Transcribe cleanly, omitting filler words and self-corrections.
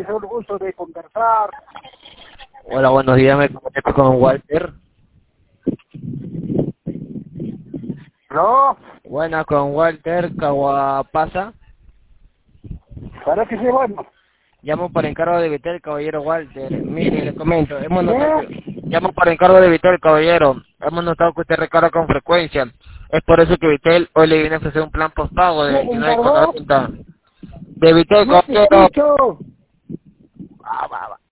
es un gusto de conversar. Hola, buenos días, me comunico con Walter. ¿No? Buenas, con Walter Caguapasa. Para que sea bueno. Llamo por encargo de Vitel, caballero Walter. Mire, le comento, ¿Qué? llamo por encargo de Vitel, caballero. Hemos notado que usted recarga con frecuencia. Es por eso que Vitel hoy le viene a ofrecer un plan postpago de ¿Quién encargó? 29,90. De Vitel, No te caballero. escucho.